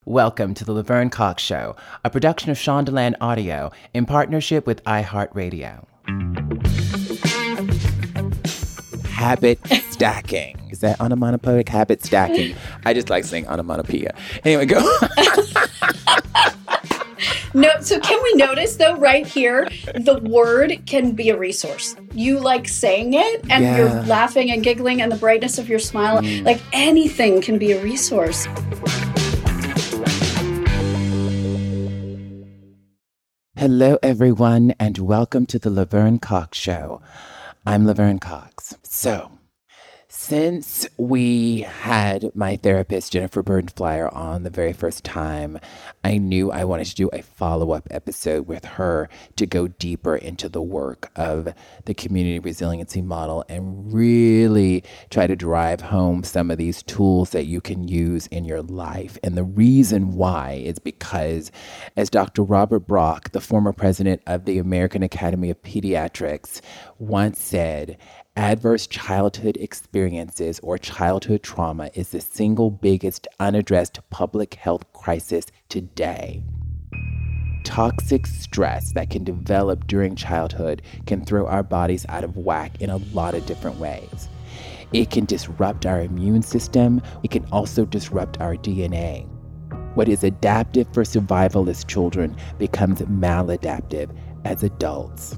Welcome to the Laverne Cox Show, a production of Shondaland Audio in partnership with iHeartRadio. Habit stacking. Is that onomatopoeic? Habit stacking. I just like saying onomatopoeia. Anyway, go. No, so can we notice, though, right here, the word can be a resource. You like saying it, and you're laughing and giggling, and the brightness of your smile, like anything can be a resource. Hello, everyone, and welcome to the Laverne Cox Show. I'm Laverne Cox. So, since we had my therapist, Jennifer Burden-Flyer, on the very first time, I knew I wanted to do a follow-up episode with her to go deeper into the work of the community resiliency model and really try to drive home some of these tools that you can use in your life. And the reason why is because, as Dr. Robert Brock, the former president of the American Academy of Pediatrics, once said, adverse childhood experiences or childhood trauma is the single biggest unaddressed public health crisis today. Toxic stress that can develop during childhood can throw our bodies out of whack in a lot of different ways. It can disrupt our immune system. It can also disrupt our DNA. What is adaptive for survival as children becomes maladaptive as adults.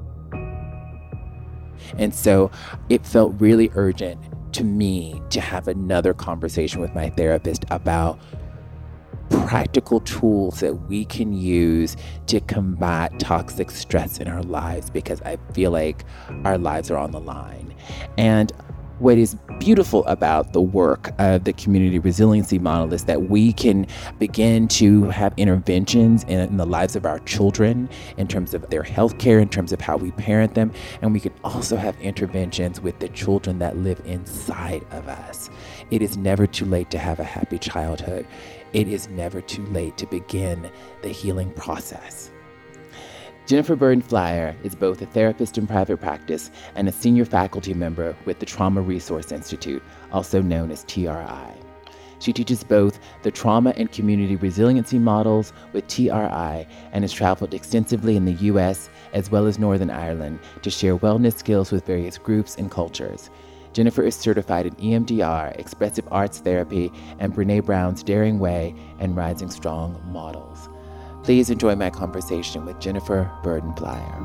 And so it felt really urgent to me to have another conversation with my therapist about practical tools that we can use to combat toxic stress in our lives, because I feel like our lives are on the line. And what is beautiful about the work of the community resiliency model is that we can begin to have interventions in the lives of our children in terms of their health care, in terms of how we parent them. And we can also have interventions with the children that live inside of us. It is never too late to have a happy childhood. It is never too late to begin the healing process. Jennifer Burden-Flyer is both a therapist in private practice and a senior faculty member with the Trauma Resource Institute, also known as TRI. She teaches both the trauma and community resiliency models with TRI and has traveled extensively in the U.S. as well as Northern Ireland to share wellness skills with various groups and cultures. Jennifer is certified in EMDR, expressive arts therapy, and Brené Brown's Daring Way and Rising Strong models. Please enjoy my conversation with Jennifer Burden-Flyer.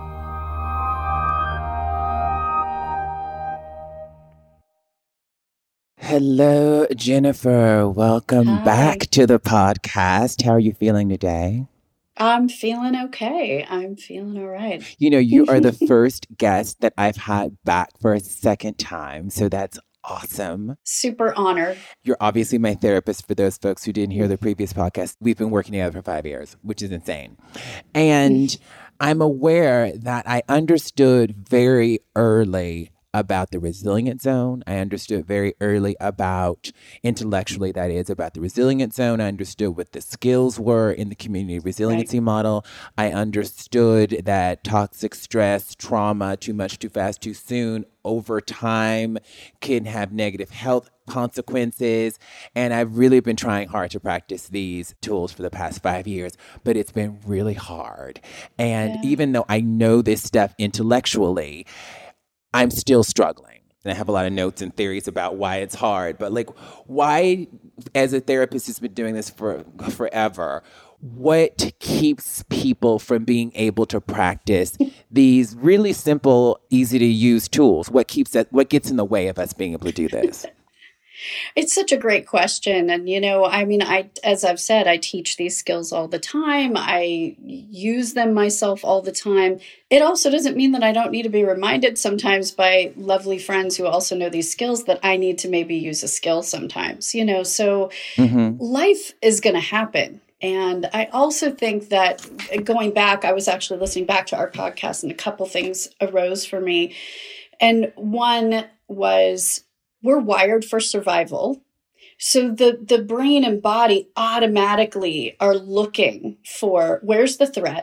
Hello, Jennifer. Welcome back to the podcast. How are you feeling today? I'm feeling okay. I'm feeling all right. You know, you are the first guest that I've had back for a second time, so that's awesome. Super honored. You're obviously my therapist for those folks who didn't hear the previous podcast. We've been working together for 5 years, which is insane. And I'm aware that I understood very early about the resilient zone. I understood very early about, intellectually that is, about the resilient zone. I understood what the skills were in the community resiliency model. I understood that toxic stress, trauma, too much, too fast, too soon, over time can have negative health consequences. And I've really been trying hard to practice these tools for the past 5 years, but it's been really hard. And even though I know this stuff intellectually, I'm still struggling. And I have a lot of notes and theories about why it's hard. But like, why, as a therapist who's been doing this for forever, what keeps people from being able to practice these really simple, easy to use tools? What gets in the way of us being able to do this? It's such a great question. And, you know, I mean, as I've said, I teach these skills all the time. I use them myself all the time. It also doesn't mean that I don't need to be reminded sometimes by lovely friends who also know these skills that I need to maybe use a skill sometimes, you know, so life is going to happen. And I also think that going back, I was actually listening back to our podcast and a couple things arose for me. And one was, we're wired for survival. So the brain and body automatically are looking for, where's the threat?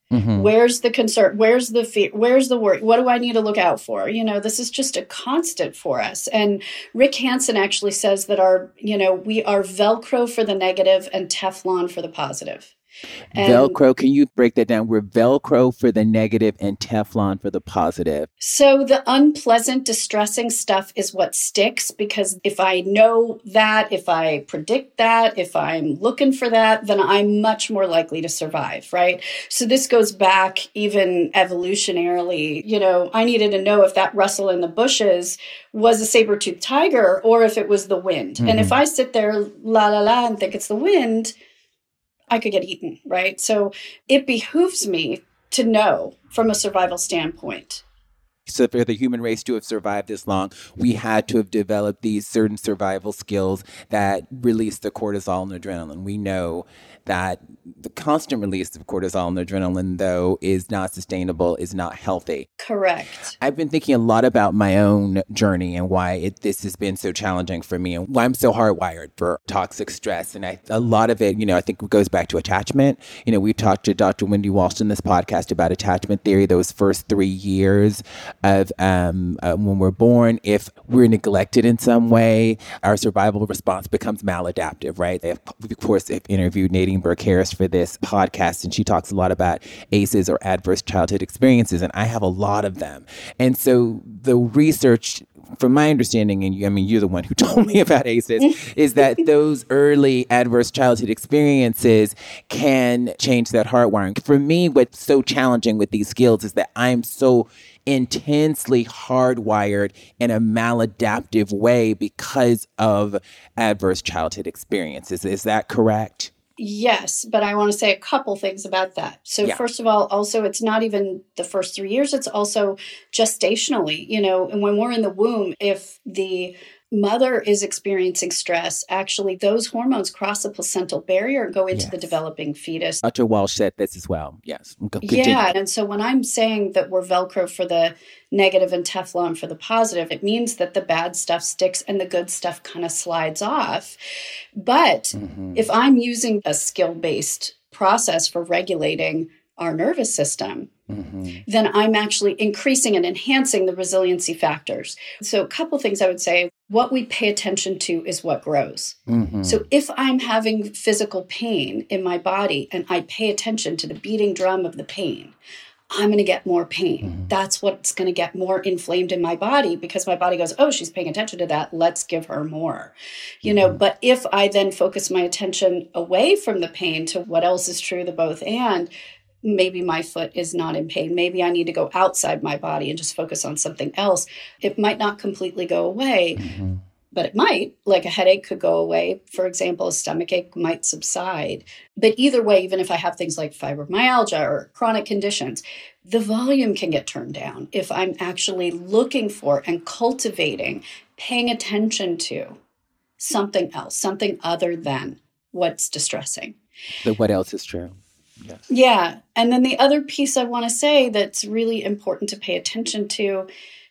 Where's the concern? Where's the fear? Where's the worry? What do I need to look out for? This is just a constant for us. And Rick Hansen actually says that we are Velcro for the negative and Teflon for the positive. And Velcro, can you break that down? We're Velcro for the negative and Teflon for the positive. So the unpleasant, distressing stuff is what sticks, because if I know that, if I predict that, if I'm looking for that, then I'm much more likely to survive, right? So this goes back even evolutionarily. I needed to know if that rustle in the bushes was a saber-toothed tiger or if it was the wind. And if I sit there, la, la, la, and think it's the wind, I could get eaten, right? So it behooves me to know from a survival standpoint. So for the human race to have survived this long, we had to have developed these certain survival skills that release the cortisol and adrenaline. We know that the constant release of cortisol and adrenaline, though, is not sustainable, is not healthy. Correct. I've been thinking a lot about my own journey and why this has been so challenging for me and why I'm so hardwired for toxic stress. And a lot of it, I think it goes back to attachment. We've talked to Dr. Wendy Walsh in this podcast about attachment theory, those first 3 years of when we're born. If we're neglected in some way, our survival response becomes maladaptive, right? Of course, I've interviewed Nadine Burke-Harris for this podcast, and she talks a lot about ACEs, or adverse childhood experiences, and I have a lot of them. And so the research, from my understanding, and you're the one who told me about ACEs, is that those early adverse childhood experiences can change that hardwiring. For me, what's so challenging with these skills is that I'm so intensely hardwired in a maladaptive way because of adverse childhood experiences. Is that correct? Yes, but I want to say a couple things about that. So First of all, also, it's not even the first 3 years, it's also gestationally, and when we're in the womb, if the mother is experiencing stress, actually those hormones cross the placental barrier and go into the developing fetus. Dr. Walsh said this as well. Yes. Yeah. And so when I'm saying that we're Velcro for the negative and Teflon for the positive, it means that the bad stuff sticks and the good stuff kind of slides off. But if I'm using a skill-based process for regulating our nervous system, then I'm actually increasing and enhancing the resiliency factors. So a couple things I would say. What we pay attention to is what grows. So if I'm having physical pain in my body and I pay attention to the beating drum of the pain, I'm going to get more pain. That's what's going to get more inflamed in my body, because my body goes, oh, she's paying attention to that. Let's give her more. But if I then focus my attention away from the pain to what else is true, the both and, maybe my foot is not in pain. Maybe I need to go outside my body and just focus on something else. It might not completely go away, but it might. Like a headache could go away. For example, a stomach ache might subside. But either way, even if I have things like fibromyalgia or chronic conditions, the volume can get turned down if I'm actually looking for and cultivating, paying attention to something else, something other than what's distressing. But what else is true? Yes. Yeah. And then the other piece I want to say that's really important to pay attention to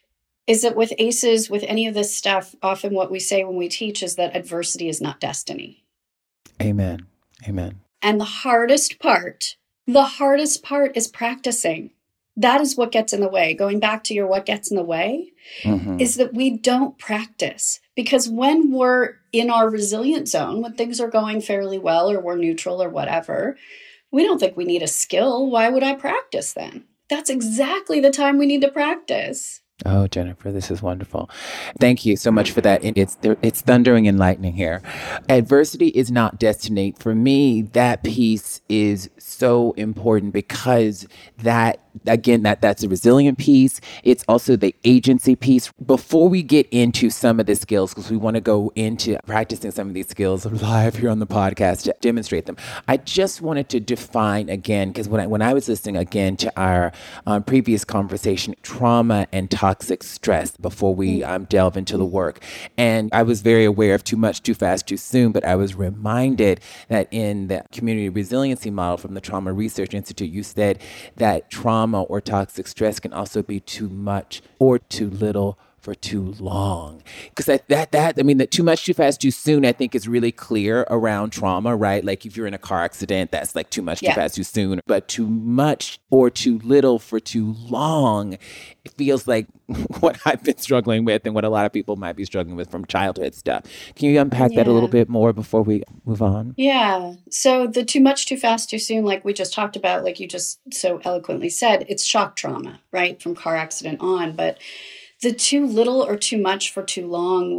is that with ACEs, with any of this stuff, often what we say when we teach is that adversity is not destiny. Amen. Amen. And the hardest part is practicing. That is what gets in the way. Going back to your what gets in the way is that we don't practice. Because when we're in our resilient zone, when things are going fairly well or we're neutral or whatever, we don't think we need a skill. Why would I practice then? That's exactly the time we need to practice. Oh, Jennifer, this is wonderful. Thank you so much for that. It's thundering and lightning here. Adversity is not destiny. For me, that piece is so important because that's a resilient piece. It's also the agency piece. Before we get into some of the skills, because we want to go into practicing some of these skills live here on the podcast to demonstrate them, I just wanted to define again, because when I was listening again to our previous conversation, trauma and toxic stress, before we delve into the work. And I was very aware of too much, too fast, too soon, but I was reminded that in the community resiliency model from the Trauma Research Institute, you said that trauma or toxic stress can also be too much or too little for too long. Because that too much, too fast, too soon, I think is really clear around trauma, right? Like if you're in a car accident, that's like too much, too fast, too soon. But too much or too little for too long, it feels like what I've been struggling with and what a lot of people might be struggling with from childhood stuff. Can you unpack that a little bit more before we move on? Yeah. So the too much, too fast, too soon, like we just talked about, like you just so eloquently said, it's shock trauma, right? From car accident on. But the too little or too much for too long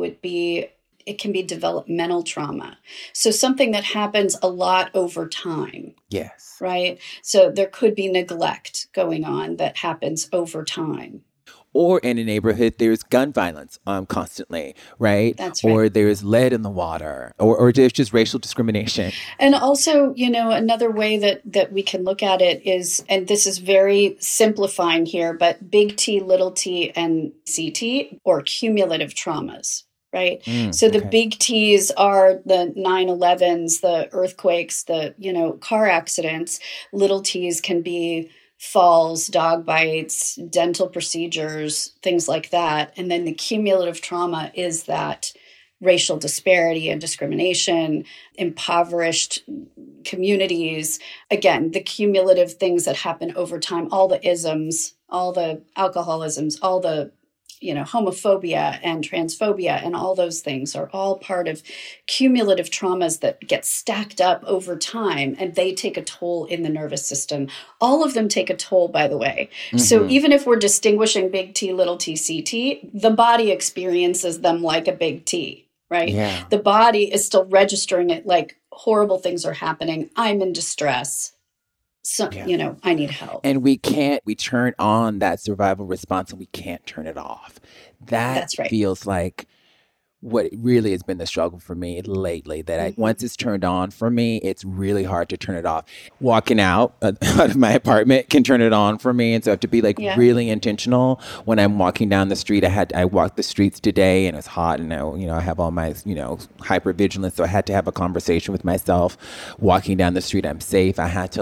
it can be developmental trauma. So something that happens a lot over time. Yes. Right? So there could be neglect going on that happens over time. Or in a neighborhood, there's gun violence constantly, right? That's right. Or there's lead in the water, or there's just racial discrimination. And also, another way that we can look at it is, and this is very simplifying here, but big T, little t, and CT, or cumulative traumas. Right. So the big T's are the 9/11s, the earthquakes, the, car accidents. Little T's can be falls, dog bites, dental procedures, things like that. And then the cumulative trauma is that racial disparity and discrimination, impoverished communities. Again, the cumulative things that happen over time, all the isms, all the alcoholisms, all the homophobia and transphobia and all those things are all part of cumulative traumas that get stacked up over time, and they take a toll in the nervous system. All of them take a toll, by the way. Mm-hmm. So even if we're distinguishing big T, little t, CT, the body experiences them like a big T, right? Yeah. The body is still registering it like horrible things are happening. I'm in distress. So, I need help. And we turn on that survival response and we can't turn it off. That's right. Feels like what really has been the struggle for me lately, that once it's turned on for me, it's really hard to turn it off. Walking out of my apartment can turn it on for me. And so I have to be really intentional when I'm walking down the street. I walked the streets today and it's hot and I have all my, hypervigilance. So I had to have a conversation with myself. Walking down the street, I'm safe. I had to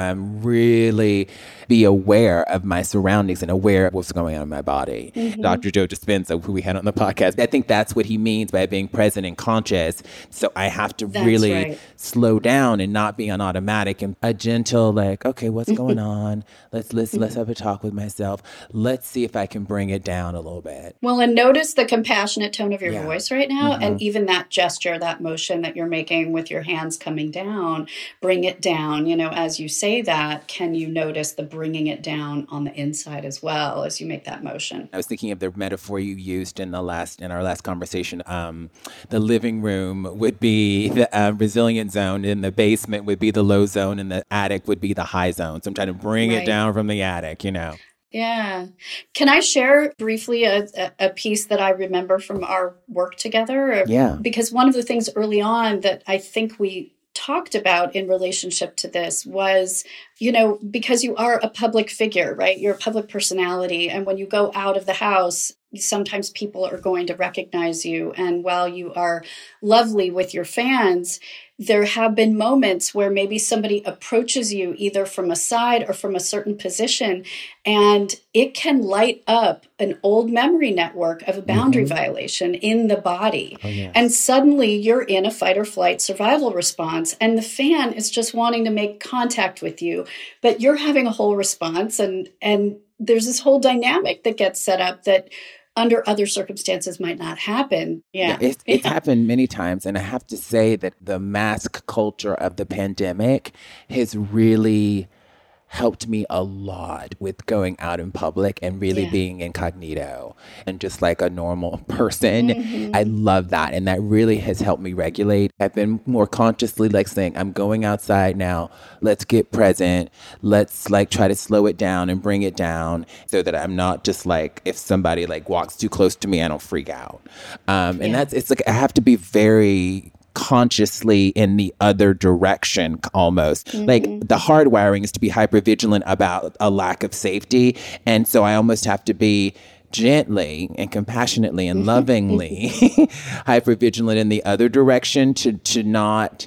really be aware of my surroundings and aware of what's going on in my body. Mm-hmm. Dr. Joe Dispenza, who we had on the podcast, I think that's what he means by being present and conscious. So I have to really slow down and not be on automatic, and a gentle okay, what's going on? Let's have a talk with myself. Let's see if I can bring it down a little bit. Well, and notice the compassionate tone of your voice right now. Mm-hmm. And even that gesture, that motion that you're making with your hands coming down, bring it down. As you say that, can you notice the bringing it down on the inside as well as you make that motion? I was thinking of the metaphor you used in our last conversation. The living room would be the resilient zone, and the basement would be the low zone, and the attic would be the high zone. So I'm trying to bring it down from the attic, Yeah. Can I share briefly a piece that I remember from our work together? Yeah. Because one of the things early on that I think we talked about in relationship to this was, because you are a public figure, right? You're a public personality. And when you go out of the house, sometimes people are going to recognize you. And while you are lovely with your fans, there have been moments where maybe somebody approaches you either from a side or from a certain position, and it can light up an old memory network of a boundary violation in the body. Oh, yes. And suddenly you're in a fight or flight survival response, and the fan is just wanting to make contact with you, but you're having a whole response. And there's this whole dynamic that gets set up that under other circumstances might not happen. Yeah. It's happened many times. And I have to say that the mask culture of the pandemic has really helped me a lot with going out in public and really being incognito and just like a normal person. Mm-hmm. I love that. And that really has helped me regulate. I've been more consciously saying, I'm going outside now. Let's get present. Let's try to slow it down and bring it down so that I'm not just if somebody walks too close to me, I don't freak out. And it's I have to be very consciously in the other direction almost. Mm-hmm. The hardwiring is to be hypervigilant about a lack of safety. And so I almost have to be gently and compassionately and lovingly hypervigilant in the other direction to not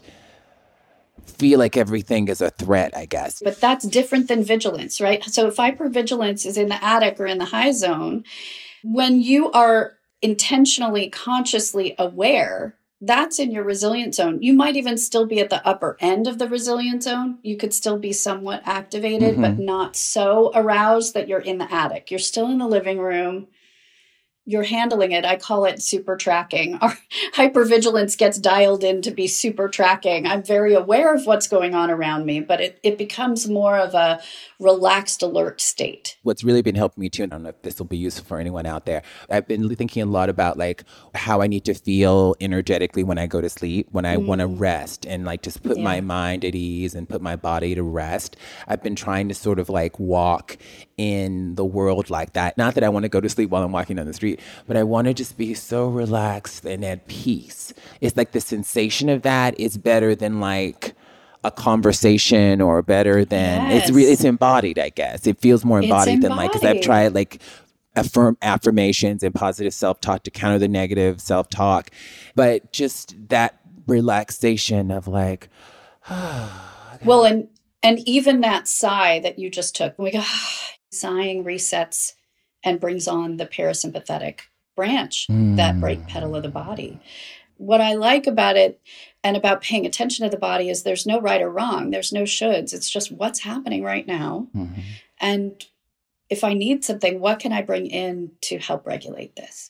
feel like everything is a threat, I guess. But that's different than vigilance, right? So if hypervigilance is in the attic or in the high zone, When you are intentionally, consciously aware, that's in your resilient zone. You might even still be at the upper end of the resilient zone. You could still be somewhat activated, but not so aroused that you're in the attic. You're still in the living room. You're handling it. I call it super tracking. Our hypervigilance gets dialed in to be super tracking. I'm very aware of what's going on around me, but it becomes more of a relaxed, alert state. What's really been helping me too, and I don't know if this will be useful for anyone out there, I've been thinking a lot about like how I need to feel energetically when I go to sleep, when I want to rest and like just put my mind at ease and put my body to rest. I've been trying to sort of like walk in the world like that. Not that I want to go to sleep while I'm walking down the street, but I want to just be so relaxed and at peace. It's like the sensation of that is better than like a conversation or better than it's embodied, I guess. It feels more embodied than like, because I've tried like affirmations and positive self-talk to counter the negative self-talk, but just that relaxation of like, well, and even that sigh that you just took, we go, sighing resets and brings on the parasympathetic branch, that brake pedal of the body. What I like about it and about paying attention to the body is there's no right or wrong. There's no shoulds. It's just what's happening right now. And if I need something, what can I bring in to help regulate this?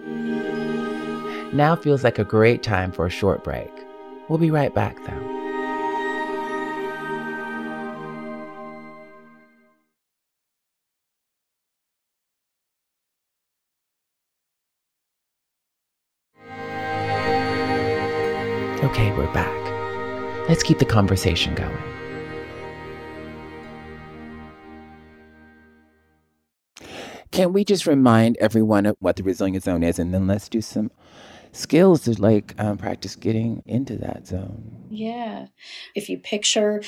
Now feels like a great time for a short break. We'll be right back though. Okay, we're back. Let's keep the conversation going. Can we just remind everyone of what the resilient zone is, and then let's do some skills to like practice getting into that zone? Yeah. If you picture,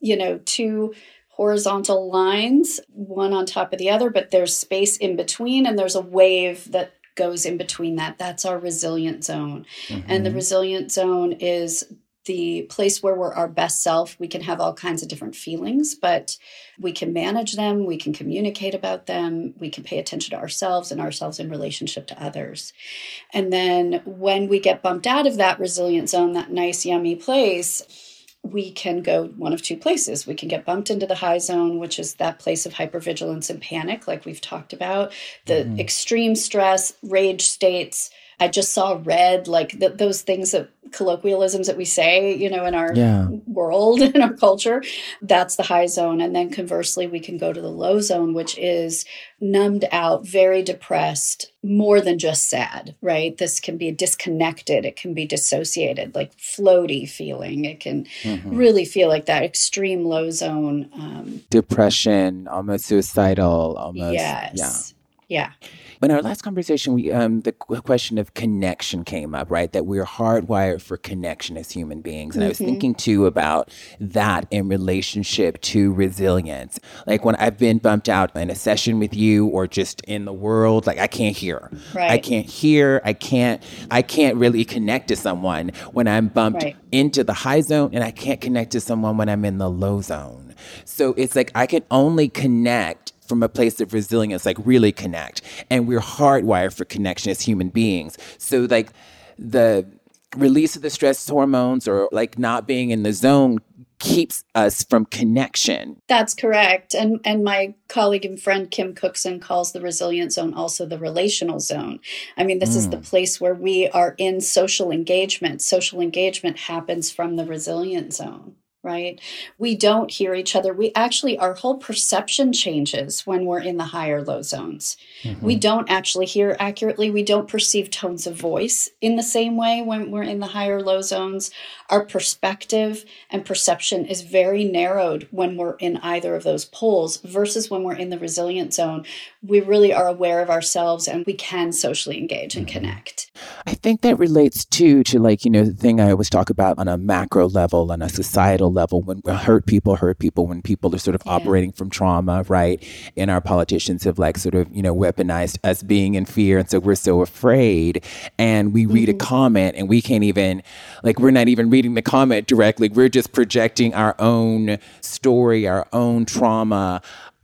two horizontal lines, one on top of the other, but there's space in between and there's a wave that goes in between that. That's our resilient zone. And the resilient zone is the place where we're our best self. We can have all kinds of different feelings, but we can manage them. We can communicate about them. We can pay attention to ourselves and ourselves in relationship to others. And then when we get bumped out of that resilient zone, that nice, yummy place, we can go one of two places. We can get bumped into the high zone, which is that place of hypervigilance and panic, like we've talked about, the extreme stress, rage states. I just saw red, like those things that colloquialisms that we say, in our world, in our culture, that's the high zone. And then conversely, we can go to the low zone, which is numbed out, very depressed, more than just sad, right? This can be disconnected. It can be dissociated, like floaty feeling. It can really feel like that extreme low zone. Depression, almost suicidal, almost. Yes. Yeah. In our last conversation, the question of connection came up, right? That we're hardwired for connection as human beings. And I was thinking too about that in relationship to resilience. Like when I've been bumped out in a session with you or just in the world, like I can't hear. Right. I can't hear. I can't really connect to someone when I'm bumped into the high zone, and I can't connect to someone when I'm in the low zone. So it's like I can only connect from a place of resilience, like really connect. And we're hardwired for connection as human beings. So like the release of the stress hormones or like not being in the zone keeps us from connection. That's correct. And my colleague and friend Kim Cookson calls the resilient zone also the relational zone. I mean, this is the place where we are in social engagement. Social engagement happens from the resilient zone. Right? We don't hear each other. Our whole perception changes when we're in the higher low zones. We don't actually hear accurately. We don't perceive tones of voice in the same way when we're in the higher low zones. Our perspective and perception is very narrowed when we're in either of those poles versus when we're in the resilient zone. We really are aware of ourselves and we can socially engage and connect. I think that relates too to like, the thing I always talk about on a macro level, on a societal level, when hurt people, when people are sort of operating from trauma, right? And our politicians have like sort of, weaponized us being in fear. And so we're so afraid. And we read a comment and we can't even, like, we're not even reading the comment directly. We're just projecting our own story, our own trauma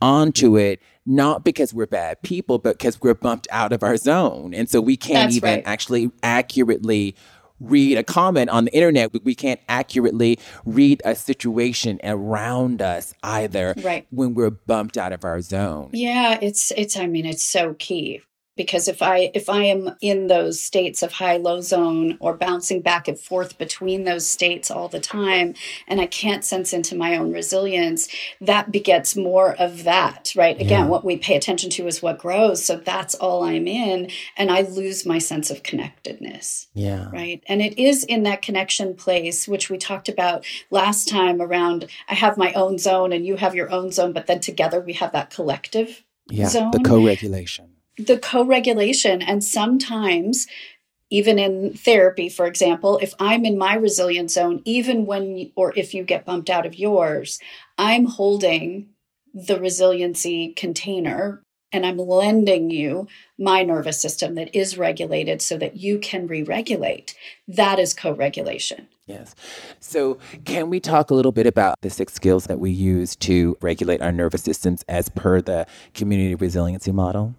onto it, not because we're bad people, but because we're bumped out of our zone. And so we can't That's even right. actually accurately read a comment on the internet. We can't accurately read a situation around us either Right. when we're bumped out of our zone. Yeah, I mean, it's so key. Because if I am in those states of high-low zone or bouncing back and forth between those states all the time, and I can't sense into my own resilience, that begets more of that, right? Again, what we pay attention to is what grows. So that's all I'm in, and I lose my sense of connectedness. Yeah. Right. And it is in that connection place, which we talked about last time around, I have my own zone and you have your own zone, but then together we have that collective zone. The co-regulation. The co-regulation. And sometimes, even in therapy, for example, if I'm in my resilient zone, even when, or if you get bumped out of yours, I'm holding the resiliency container and I'm lending you my nervous system that is regulated so that you can re-regulate. That is co-regulation. Yes. So can we talk a little bit about the 6 skills that we use to regulate our nervous systems as per the community resiliency model?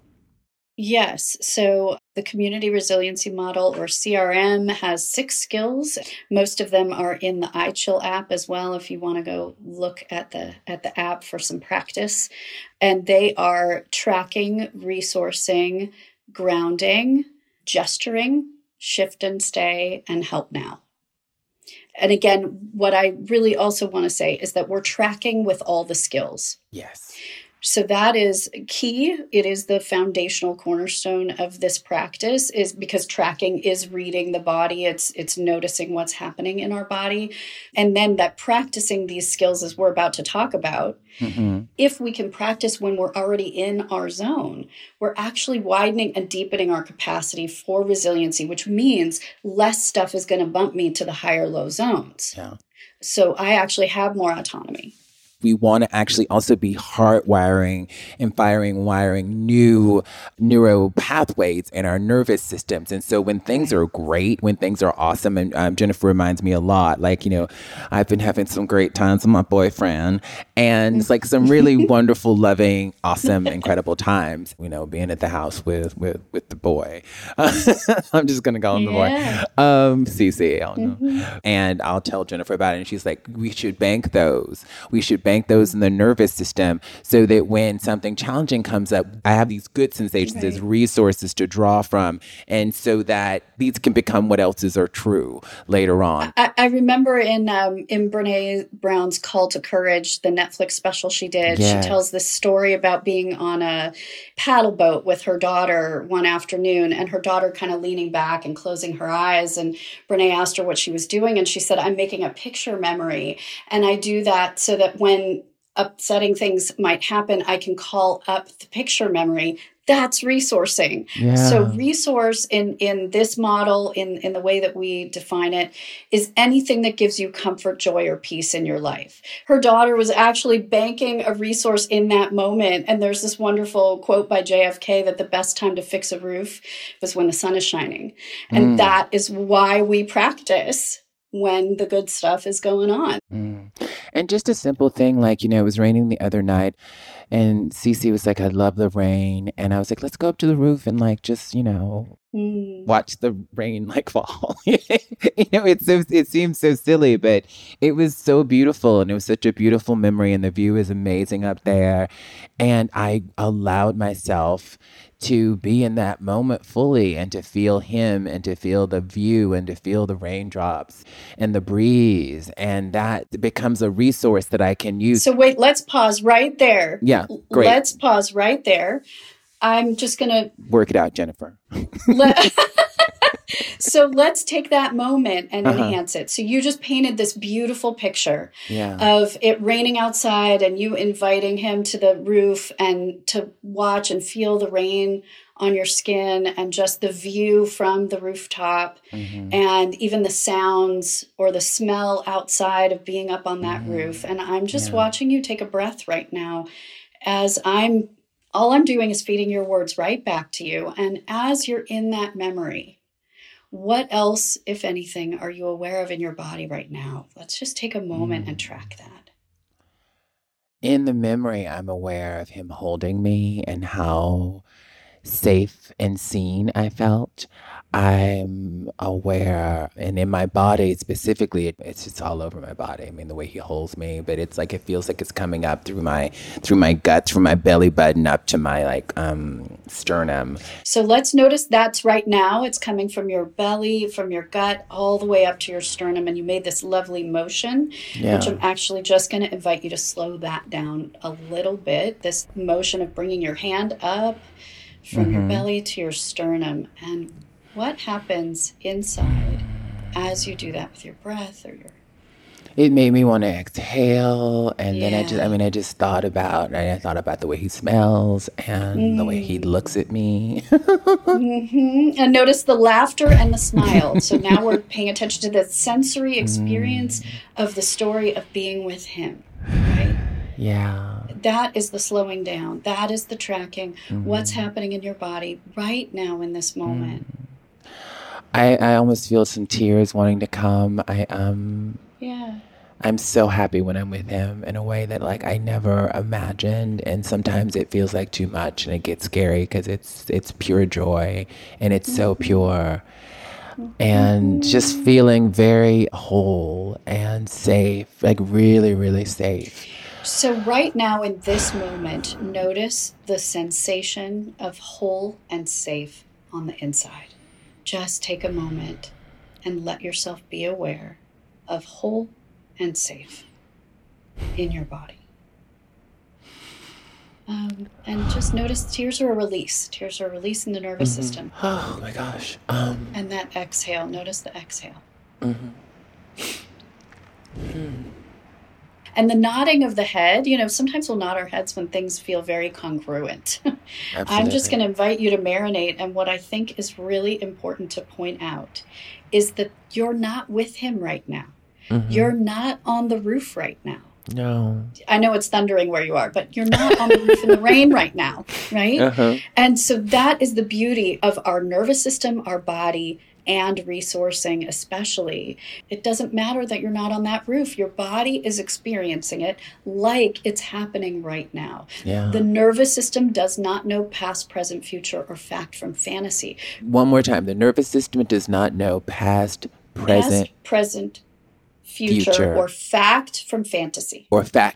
Yes. So the Community Resiliency Model, or CRM, has 6 skills. Most of them are in the iChill app as well, if you want to go look at the app for some practice. And they are tracking, resourcing, grounding, gesturing, shift and stay, and help now. And again, what I really also want to say is that we're tracking with all the skills. Yes. So that is key. It is the foundational cornerstone of this practice, is because tracking is reading the body. It's noticing what's happening in our body. And then that practicing these skills, as we're about to talk about, if we can practice when we're already in our zone, we're actually widening and deepening our capacity for resiliency, which means less stuff is going to bump me to the higher low zones. Yeah. So I actually have more autonomy. We want to actually also be hardwiring and wiring new neural pathways in our nervous systems. And so when things are great, when things are awesome, and Jennifer reminds me a lot, like, I've been having some great times with my boyfriend, and it's like some really wonderful, loving, awesome, incredible times, being at the house with the boy. I'm just going to call him the boy. Cece, I don't know. And I'll tell Jennifer about it. And she's like, we should bank those. We should bank those in the nervous system so that when something challenging comes up, I have these good sensations as resources to draw from, and so that these can become what else's are true later on. I remember in Brene Brown's Call to Courage, the Netflix special she did, she tells this story about being on a paddle boat with her daughter one afternoon, and her daughter kind of leaning back and closing her eyes, and Brene asked her what she was doing, and she said, I'm making a picture memory, and I do that so that when upsetting things might happen, I can call up the picture memory. That's resourcing. Yeah. So resource in this model, in the way that we define it, is anything that gives you comfort, joy, or peace in your life. Her daughter was actually banking a resource in that moment. And there's this wonderful quote by JFK that the best time to fix a roof was when the sun is shining. And that is why we practice when the good stuff is going on. And just a simple thing, like, it was raining the other night, and Cece was like, I love the rain. And I was like, let's go up to the roof and just, watch the rain fall. It seems so silly, but it was so beautiful, and it was such a beautiful memory, and the view is amazing up there. And I allowed myself to be in that moment fully, and to feel him, and to feel the view, and to feel the raindrops and the breeze. And that becomes a resource that I can use. So wait, let's pause right there. Yeah, great. Let's pause right there. I'm just going to work it out, Jennifer. So let's take that moment and enhance it. So you just painted this beautiful picture of it raining outside, and you inviting him to the roof and to watch and feel the rain on your skin, and just the view from the rooftop, and even the sounds or the smell outside of being up on that roof. And I'm just watching you take a breath right now, as all I'm doing is feeding your words right back to you. And as you're in that memory, what else, if anything, are you aware of in your body right now? Let's just take a moment and track that. in the memory, I'm aware of him holding me and how safe and seen I felt. I'm aware, and in my body specifically, it's just all over my body. I mean, the way he holds me, but it's like it feels like it's coming up through my guts, from my belly button up to my sternum. So let's notice that's right now. It's coming from your belly, from your gut, all the way up to your sternum, and you made this lovely motion, which I'm actually just going to invite you to slow that down a little bit. This motion of bringing your hand up from your belly to your sternum. And what happens inside as you do that with your breath or your... It made me want to exhale, and then I just thought about the way he smells and the way he looks at me. And notice the laughter and the smile. So now we're paying attention to the sensory experience of the story of being with him, right? Yeah. That is the slowing down. That is the tracking. What's happening in your body right now in this moment. I almost feel some tears wanting to come. I'm so happy when I'm with him in a way that I never imagined. And sometimes it feels like too much and it gets scary because it's pure joy and it's so pure. And just feeling very whole and safe, really, really safe. So right now in this moment, notice the sensation of whole and safe on the inside. Just take a moment and let yourself be aware of whole and safe in your body. And just notice tears are a release. Tears are a release in the nervous system. Oh my gosh. And that exhale, notice the exhale. And the nodding of the head, sometimes we'll nod our heads when things feel very congruent. I'm just going to invite you to marinate. And what I think is really important to point out is that you're not with him right now. You're not on the roof right now. No. I know it's thundering where you are, but you're not on the roof in the rain right now, right? And so that is the beauty of our nervous system, our body, and resourcing especially. It doesn't matter that you're not on that roof. Your body is experiencing it like it's happening right now. Yeah. The nervous system does not know past, present, future, or fact from fantasy. One more time. The nervous system does not know past, present, future, or fact from fantasy.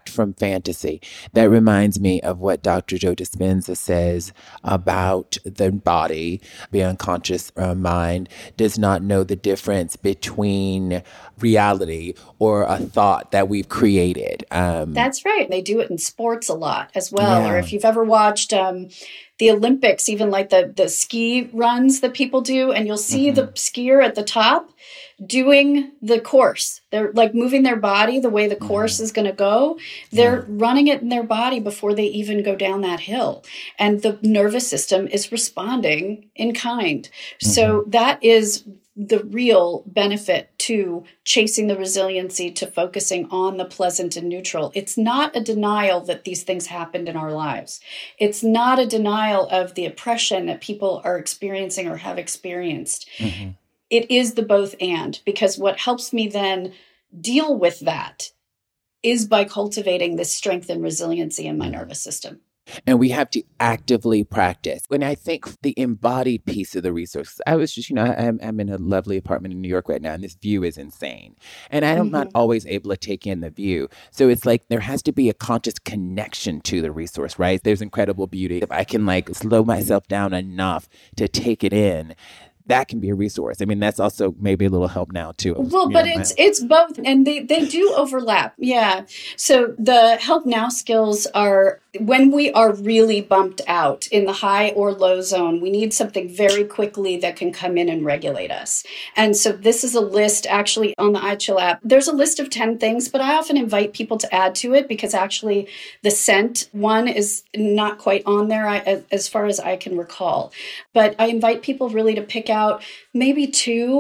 That reminds me of what Dr. Joe Dispenza says about the body. The unconscious mind does not know the difference between reality or a thought that we've created. That's right. They do it in sports a lot as well. Yeah. Or if you've ever watched the Olympics, even like the ski runs that people do, and you'll see the skier at the top doing the course. They're moving their body the way the course is going to go. They're running it in their body before they even go down that hill. And the nervous system is responding in kind. So that is the real benefit to chasing the resiliency, to focusing on the pleasant and neutral. It's not a denial that these things happened in our lives. It's not a denial of the oppression that people are experiencing or have experienced. It is the both and, because what helps me then deal with that is by cultivating this strength and resiliency in my nervous system. And we have to actively practice. When I think the embodied piece of the resource, I was just, I'm in a lovely apartment in New York right now, and this view is insane. And I'm not always able to take in the view. So it's there has to be a conscious connection to the resource, right? There's incredible beauty. If I can slow myself down enough to take it in, that can be a resource. I mean, that's also maybe a little help now too. Well, but it's both, and they do overlap. Yeah. So the help now skills are when we are really bumped out in the high or low zone, we need something very quickly that can come in and regulate us. And so this is a list actually on the iChill app. There's a list of 10 things, but I often invite people to add to it because actually the scent one is not quite on there as far as I can recall. But I invite people really to pick out maybe two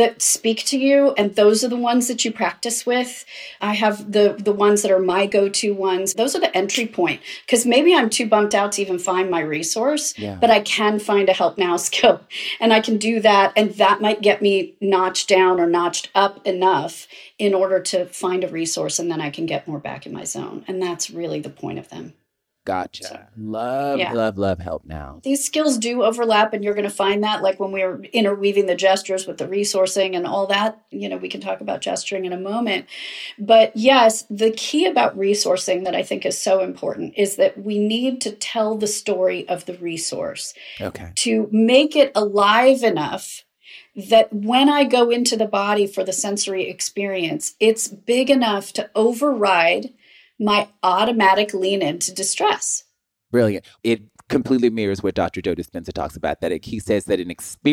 that speak to you, and those are the ones that you practice with. I have the ones that are my go-to ones. Those are the entry point, because maybe I'm too bumped out to even find my resource, but I can find a help now skill, and I can do that, and that might get me notched down or notched up enough in order to find a resource, and then I can get more back in my zone. And that's really the point of them. Gotcha. So, love help now. These skills do overlap, and you're going to find that, like when we're interweaving the gestures with the resourcing and all that, we can talk about gesturing in a moment. But yes, the key about resourcing that I think is so important is that we need to tell the story of the resource to make it alive enough that when I go into the body for the sensory experience, it's big enough to override my automatic lean into distress. Brilliant. It completely mirrors what Dr. Joe Dispenza talks about, that he says that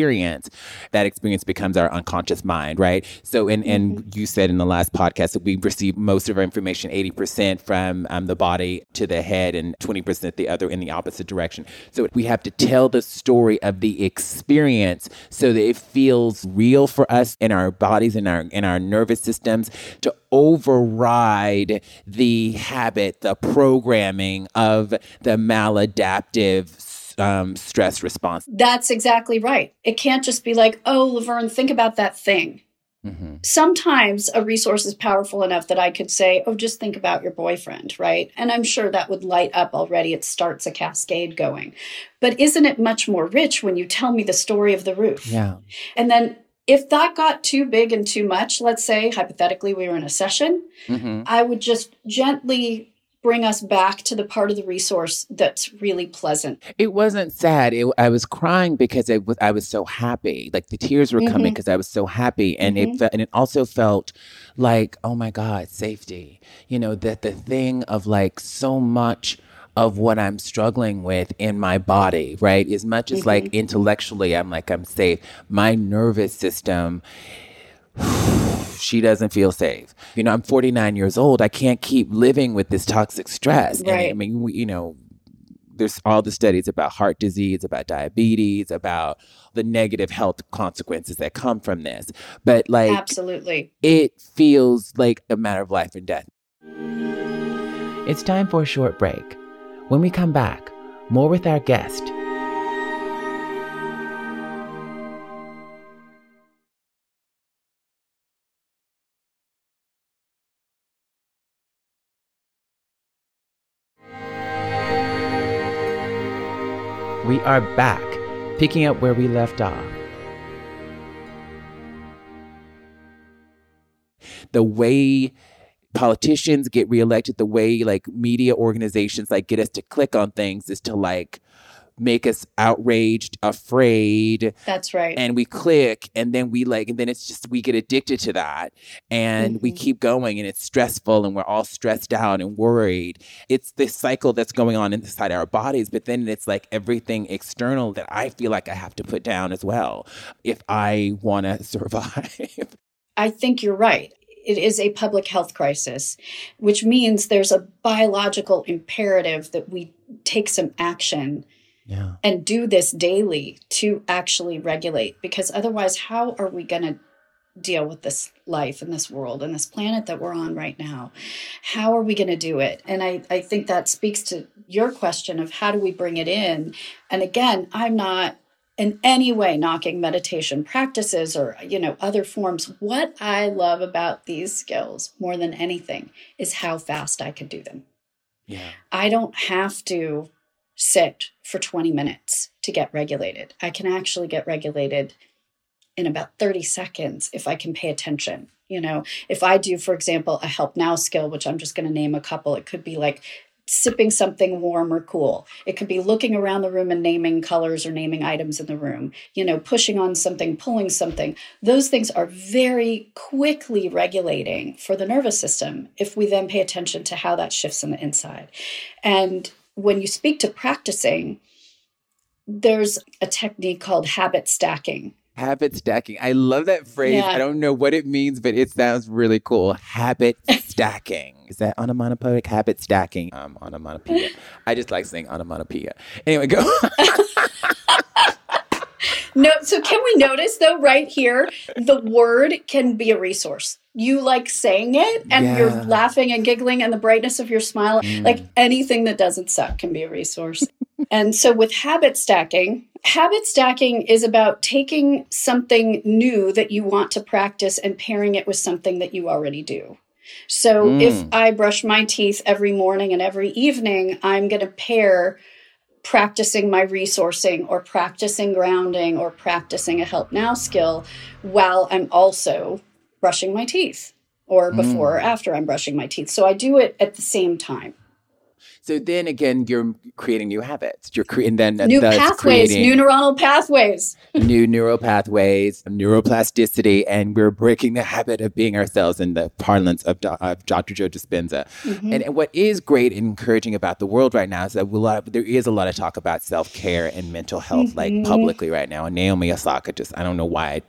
that experience becomes our unconscious mind, right? So, and you said in the last podcast that we receive most of our information, 80% from the body to the head and 20% the other in the opposite direction. So we have to tell the story of the experience so that it feels real for us in our bodies, in our nervous systems, to override the habit, the programming of the maladaptive stress response. That's exactly right. It can't just be like, oh, Laverne, think about that thing. Mm-hmm. Sometimes a resource is powerful enough that I could say, oh, just think about your boyfriend, right? And I'm sure that would light up already. It starts a cascade going. But isn't it much more rich when you tell me the story of the roof? Yeah. And then if that got too big and too much, let's say, hypothetically, we were in a session, I would just gently bring us back to the part of the resource that's really pleasant. It wasn't sad. I was crying because I was so happy. Like the tears were coming because I was so happy. And it also felt like, oh my God, safety. That the thing of like so much of what I'm struggling with in my body, right? As much as like intellectually, I'm safe. My nervous system, she doesn't feel safe. I'm 49 years old. I can't keep living with this toxic stress. Right. And I mean, there's all the studies about heart disease, about diabetes, about the negative health consequences that come from this. But like, absolutely, it feels like a matter of life and death. It's time for a short break. When we come back, more with our guest. We are back, picking up where we left off. The way politicians get reelected, the way like media organizations like get us to click on things is to like make us outraged, afraid. That's right. And we click, and then it's just, we get addicted to that, and we keep going, and it's stressful, and we're all stressed out and worried. It's this cycle that's going on inside our bodies, but then it's like everything external that I feel like I have to put down as well if I want to survive. I think you're right. It is a public health crisis, which means there's a biological imperative that we take some action and do this daily to actually regulate. Because otherwise, how are we going to deal with this life and this world and this planet that we're on right now? How are we going to do it? And I think that speaks to your question of how do we bring it in? And again, I'm not in any way knocking meditation practices or, other forms. What I love about these skills more than anything is how fast I can do them. Yeah. I don't have to sit for 20 minutes to get regulated. I can actually get regulated in about 30 seconds if I can pay attention. If I do, for example, a help now skill, which I'm just going to name a couple, it could be like sipping something warm or cool. It could be looking around the room and naming colors or naming items in the room, pushing on something, pulling something. Those things are very quickly regulating for the nervous system if we then pay attention to how that shifts on the inside. And when you speak to practicing, there's a technique called habit stacking. Habit stacking. I love that phrase. Yeah. I don't know what it means, but it sounds really cool. Habit stacking. Is that onomatopoeic? Habit stacking. Onomatopoeia. I just like saying onomatopoeia. Anyway, go. No, so can we notice though, right here, the word can be a resource. You like saying it and you're laughing and giggling and the brightness of your smile, like anything that doesn't suck can be a resource. And so with habit stacking is about taking something new that you want to practice and pairing it with something that you already do. So if I brush my teeth every morning and every evening, I'm going to pair practicing my resourcing or practicing grounding or practicing a help now skill while I'm also brushing my teeth or before or after I'm brushing my teeth. So I do it at the same time. So then again, you're creating new habits. You're creating new pathways, new neuronal pathways, new neural pathways, neuroplasticity, and we're breaking the habit of being ourselves in the parlance of Dr. Joe Dispenza. And what is great and encouraging about the world right now is that there is a lot of talk about self-care and mental health, like publicly right now. And Naomi Osaka I don't know why,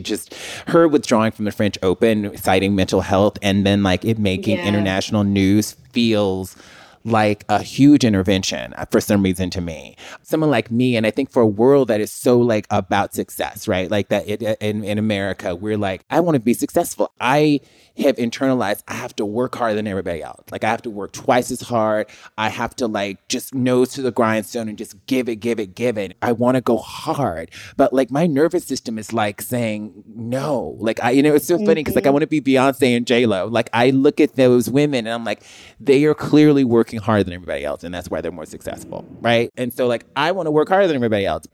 her withdrawing from the French Open, citing mental health, and then like it making international news feels like a huge intervention for some reason to me. Someone like me, and I think for a world that is so like about success, right? Like that in America, we're like, I want to be successful. I have internalized, I have to work harder than everybody else. Like I have to work twice as hard. I have to like just nose to the grindstone and just give it. I want to go hard. But like my nervous system is like saying no. Like it's so funny because like I want to be Beyonce and J-Lo. Like I look at those women and I'm like, they are clearly working harder than everybody else. And that's why they're more successful. Right. And so like, I want to work harder than everybody else.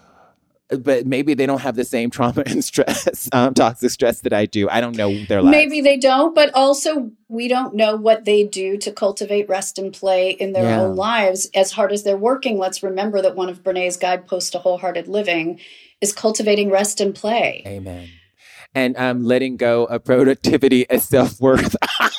But maybe they don't have the same trauma and stress, toxic stress that I do. I don't know their lives. Maybe they don't, but also we don't know what they do to cultivate rest and play in their own lives. As hard as they're working, let's remember that one of Brené's guideposts to wholehearted living is cultivating rest and play. Amen. And letting go of productivity as self-worth.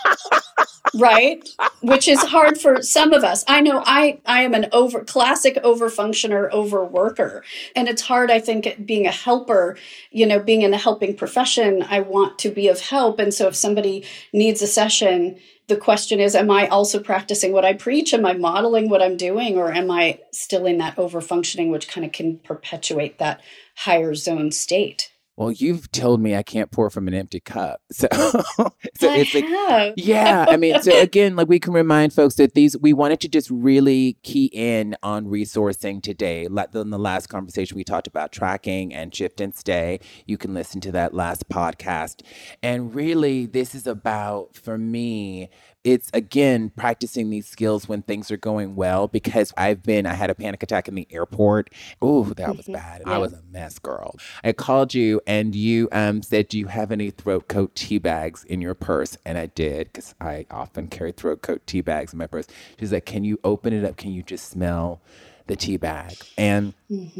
Right? Which is hard for some of us. I know I am an classic overfunctioner, overworker. And it's hard, I think, being a helper, being in a helping profession, I want to be of help. And so if somebody needs a session, the question is, am I also practicing what I preach? Am I modeling what I'm doing? Or am I still in that overfunctioning, which kind of can perpetuate that higher zone state? Well, you've told me I can't pour from an empty cup. So it's like, yeah. I mean, so again, like we can remind folks that we wanted to just really key in on resourcing today. Like in the last conversation, we talked about tracking and shift and stay. You can listen to that last podcast. And really, this is about, for me, it's, again, practicing these skills when things are going well, because I had a panic attack in the airport. Oh, that was bad. Yeah. I was a mess, girl. I called you and you said, do you have any throat coat tea bags in your purse? And I did, because I often carry throat coat tea bags in my purse. She's like, can you open it up? Can you just smell the tea bag? And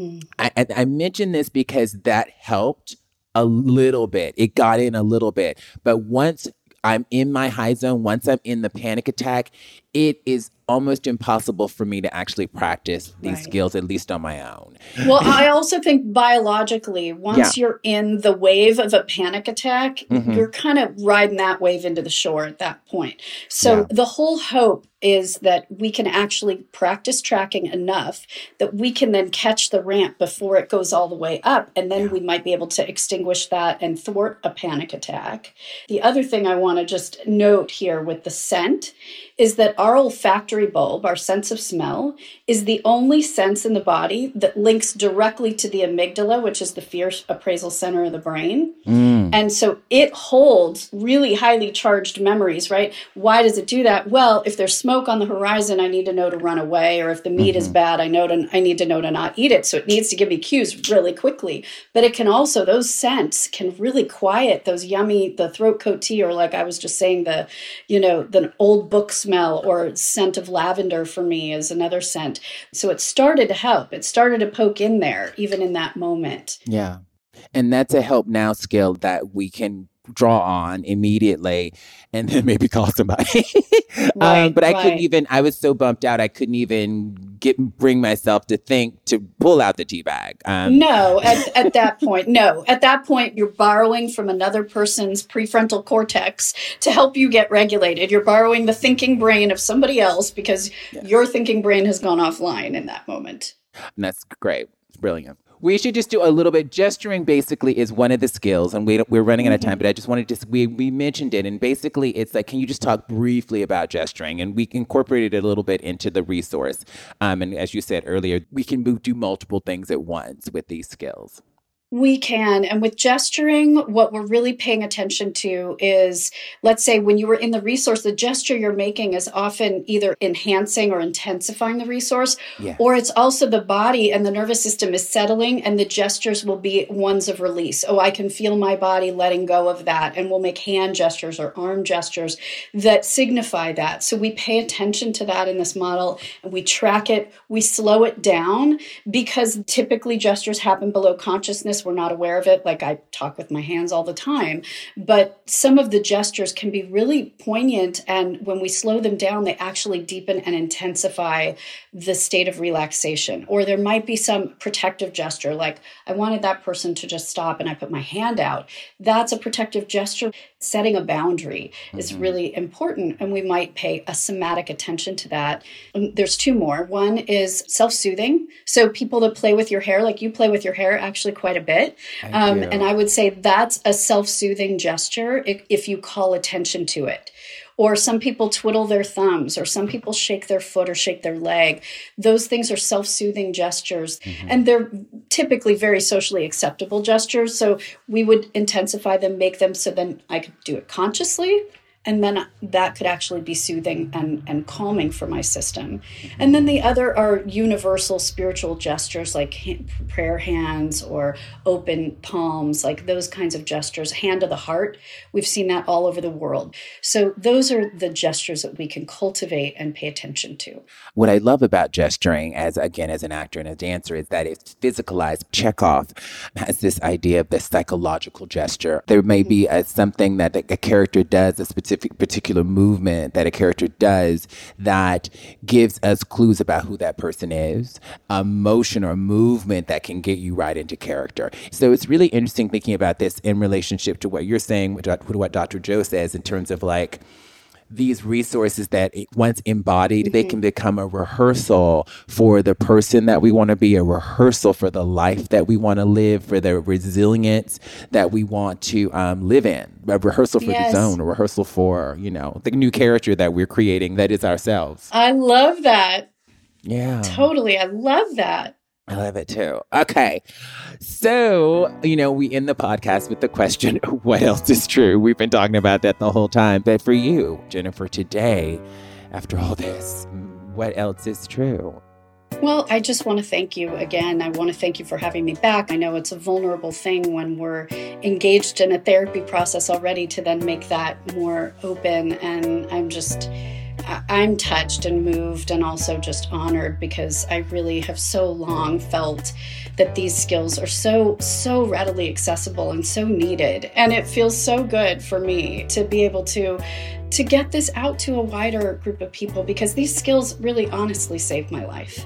I mentioned this because that helped a little bit. It got in a little bit. But once I'm in my high zone, once I'm in the panic attack, it is almost impossible for me to actually practice these skills, at least on my own. Well, I also think biologically, once you're in the wave of a panic attack, you're kind of riding that wave into the shore at that point. So the whole hope is that we can actually practice tracking enough that we can then catch the ramp before it goes all the way up. And then we might be able to extinguish that and thwart a panic attack. The other thing I want to just note here with the scent is that our olfactory bulb, our sense of smell, is the only sense in the body that links directly to the amygdala, which is the fear appraisal center of the brain. And so it holds really highly charged memories, right? Why does it do that? Well, if there's smoke on the horizon, I need to know to run away. Or if the meat is bad, I need to know to not eat it. So it needs to give me cues really quickly. But it can also, those scents can really quiet those the throat coat tea, or like I was just saying, the old book smell, or scent of lavender for me is another scent. So it started to help. It started to poke in there, even in that moment. Yeah. And that's a help now skill that we can draw on immediately and then maybe call somebody. But I couldn't even, I was so bumped out, I couldn't even bring myself to pull out the tea bag. No, at that point, no. At that point, you're borrowing from another person's prefrontal cortex to help you get regulated. You're borrowing the thinking brain of somebody else because your thinking brain has gone offline in that moment. And that's great. It's brilliant. we should just do a little bit. Gesturing basically is one of the skills, and we're running out of time, but I just wanted to, we mentioned it, and basically it's like, can you just talk briefly about gesturing? And we incorporated it a little bit into the resource. And as you said earlier, we can do multiple things at once with these skills. We can. And with gesturing, what we're really paying attention to is, let's say when you were in the resource, the gesture you're making is often either enhancing or intensifying the resource, or it's also the body and the nervous system is settling, and the gestures will be ones of release. Oh, I can feel my body letting go of that. And we'll make hand gestures or arm gestures that signify that. So we pay attention to that in this model, and we track it. We slow it down because typically gestures happen below consciousness. We're not aware of it. Like I talk with my hands all the time, but some of the gestures can be really poignant. And when we slow them down, they actually deepen and intensify the state of relaxation. Or there might be some protective gesture, like I wanted that person to just stop and I put my hand out. That's a protective gesture. Setting a boundary is really important. And we might pay a somatic attention to that. There's two more. One is self-soothing. So people that play with your hair, like you play with your hair actually quite a bit. And I would say that's a self-soothing gesture if you call attention to it. Or some people twiddle their thumbs, or some people shake their foot or shake their leg. Those things are self-soothing gestures. And they're typically very socially acceptable gestures. So we would intensify them, make them so then I could do it consciously. And then that could actually be soothing and calming for my system. And then the other are universal spiritual gestures like prayer hands or open palms, like those kinds of gestures, hand to the heart. We've seen that all over the world. So those are the gestures that we can cultivate and pay attention to. What I love about gesturing, as an actor and a dancer, is that it's physicalized. Chekhov has this idea of the psychological gesture. There may be something that a character does, a particular movement that a character does that gives us clues about who that person is, a motion or movement that can get you right into character. So it's really interesting thinking about this in relationship to what you're saying, what Dr. Joe says in terms of like, these resources that once embodied, they can become a rehearsal for the person that we want to be, a rehearsal for the life that we want to live, for the resilience that we want to live in, a rehearsal for the zone, a rehearsal for, the new character that we're creating that is ourselves. I love that. Yeah. Totally. I love that. I love it too. Okay. So, we end the podcast with the question, what else is true? We've been talking about that the whole time. But for you, Jennifer, today, after all this, what else is true? Well, I just want to thank you again. I want to thank you for having me back. I know it's a vulnerable thing when we're engaged in a therapy process already to then make that more open. And I'm touched and moved and also just honored because I really have so long felt that these skills are so readily accessible and so needed. And it feels so good for me to be able to get this out to a wider group of people because these skills really honestly saved my life.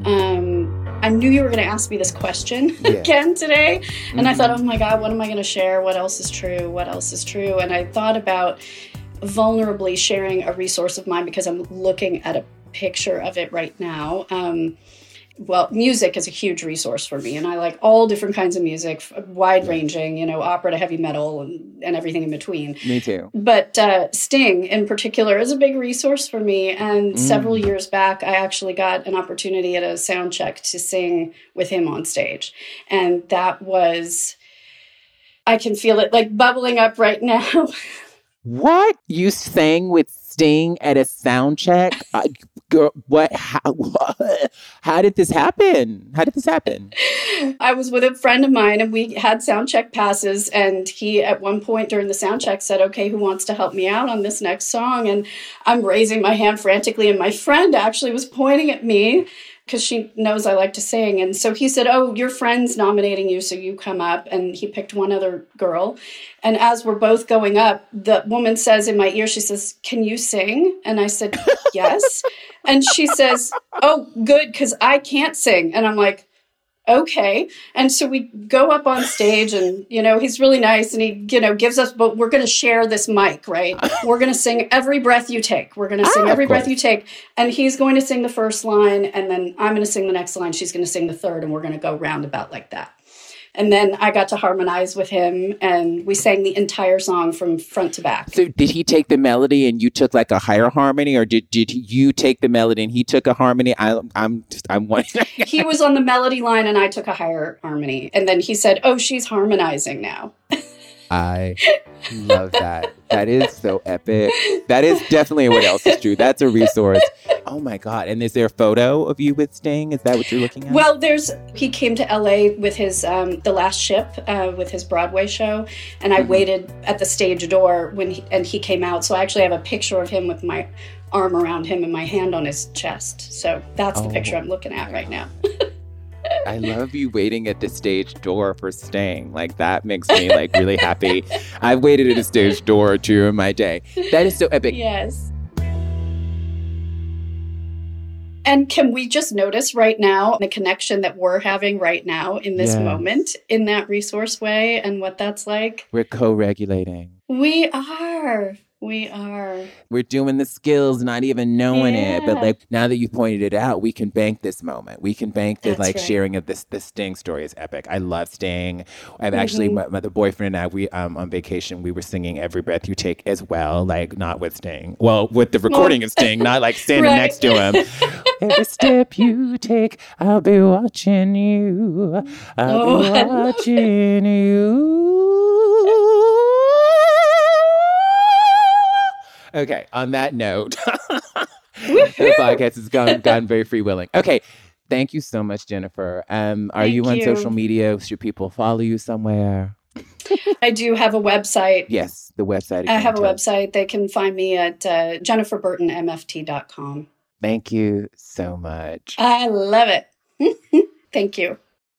I knew you were going to ask me this question again today. And I thought, oh my God, what am I going to share? What else is true? What else is true? And I thought about vulnerably sharing a resource of mine because I'm looking at a picture of it right now. Well, music is a huge resource for me, and I like all different kinds of music, wide ranging, opera to heavy metal and everything in between. Me too. But Sting in particular is a big resource for me. And several years back, I actually got an opportunity at a sound check to sing with him on stage. And that was, I can feel it like bubbling up right now. What? You sang with Sting at a sound check? Girl, what? How did this happen? I was with a friend of mine and we had sound check passes, and he at one point during the sound check said, okay, who wants to help me out on this next song? And I'm raising my hand frantically, and my friend actually was pointing at me because she knows I like to sing. And so he said, oh, your friend's nominating you, so you come up. And he picked one other girl. And as we're both going up, the woman says in my ear, she says, can you sing? And I said, yes. And she says, oh, good, because I can't sing. And I'm like, okay. And so we go up on stage and, he's really nice and he, gives us, but we're going to share this mic, right? We're going to sing Every Breath You Take. We're going to sing Every Breath You Take. And he's going to sing the first line and then I'm going to sing the next line. She's going to sing the third and we're going to go roundabout like that. And then I got to harmonize with him and we sang the entire song from front to back. So did he take the melody and you took like a higher harmony, or did you take the melody and he took a harmony? I'm wondering. He was on the melody line and I took a higher harmony. And then he said, "Oh, she's harmonizing now." I love that. That is so epic. That is definitely What Else Is True. That's a resource. Oh my God. And is there a photo of you with Sting? Is that what you're looking at? Well, he came to LA with his, The Last Ship, with his Broadway show. And I waited at the stage door and he came out. So I actually have a picture of him with my arm around him and my hand on his chest. So that's the picture I'm looking at right now. I love you waiting at the stage door for Sting. Like, that makes me like really happy. I've waited at a stage door or two in my day. That is so epic. Yes. And can we just notice right now the connection that we're having right now in this moment in that resource way and what that's like? We're co-regulating. We are. We are. We're doing the skills, not even knowing it. But like, now that you pointed it out, we can bank this moment. We can bank the sharing of this. The Sting story is epic. I love Sting. I've actually, my boyfriend and I, we on vacation, we were singing Every Breath You Take as well. Like, not with Sting. Well, with the recording of Sting, not like standing next to him. Every step you take, I'll be watching you. I'll be watching you. Okay, on that note, the podcast has gone very freewheeling. Okay, thank you so much, Jennifer. Are you on social media? Should people follow you somewhere? I do have a website. Yes, the website. I have a website. They can find me at jenniferburtonmft.com. Thank you so much. I love it. Thank you.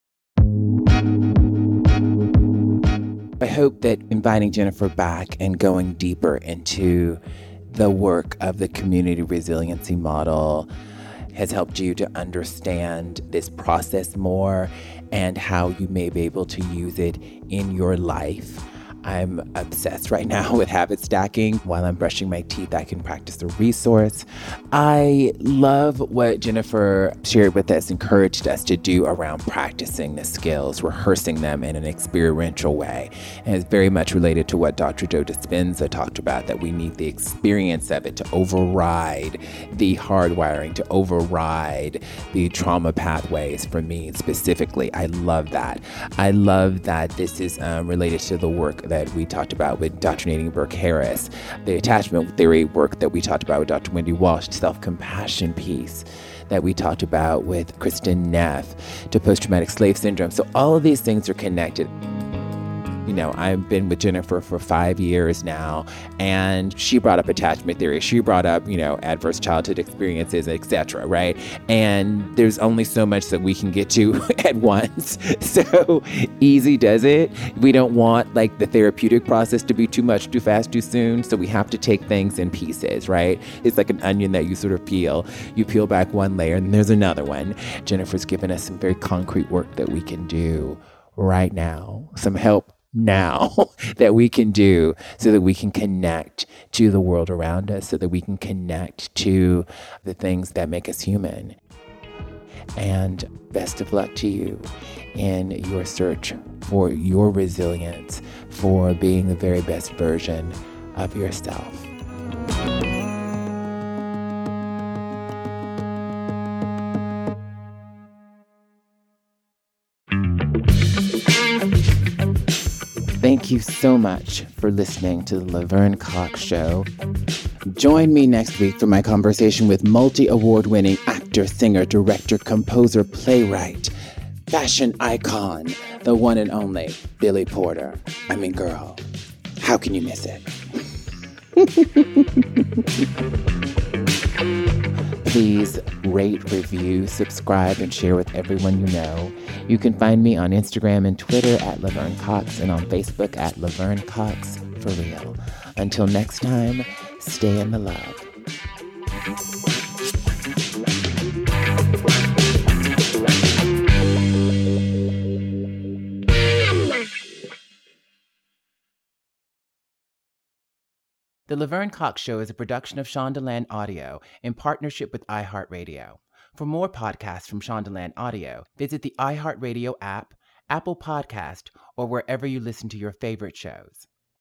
I hope that inviting Jennifer back and going deeper into the work of the community resiliency model has helped you to understand this process more and how you may be able to use it in your life. I'm obsessed right now with habit stacking. While I'm brushing my teeth, I can practice the resource. I love what Jennifer shared with us, encouraged us to do around practicing the skills, rehearsing them in an experiential way. And it's very much related to what Dr. Joe Dispenza talked about, that we need the experience of it to override the hardwiring, to override the trauma pathways for me specifically. I love that. I love that this is related to the work that we talked about with Dr. Nadine Burke Harris, the attachment theory work that we talked about with Dr. Wendy Walsh, self-compassion piece that we talked about with Kristen Neff, to post-traumatic slave syndrome. So all of these things are connected. You know, I've been with Jennifer for 5 years now, and she brought up attachment theory. She brought up, adverse childhood experiences, etc., right? And there's only so much that we can get to at once. So easy does it. We don't want like the therapeutic process to be too much, too fast, too soon. So we have to take things in pieces, right? It's like an onion that you sort of peel. You peel back one layer and there's another one. Jennifer's given us some very concrete work that we can do right now. Some help now that we can do so that we can connect to the world around us, so that we can connect to the things that make us human. And best of luck to you in your search for your resilience, for being the very best version of yourself. Thank you so much for listening to the Laverne Cox Show. Join me next week for my conversation with multi-award-winning actor, singer, director, composer, playwright, fashion icon, the one and only Billy Porter. I mean, girl, how can you miss it? Please rate, review, subscribe, and share with everyone you know. You can find me on Instagram and Twitter at Laverne Cox, and on Facebook at Laverne Cox for real. Until next time, stay in the love. The Laverne Cox Show is a production of Shondaland Audio in partnership with iHeartRadio. For more podcasts from Shondaland Audio, visit the iHeartRadio app, Apple Podcast, or wherever you listen to your favorite shows.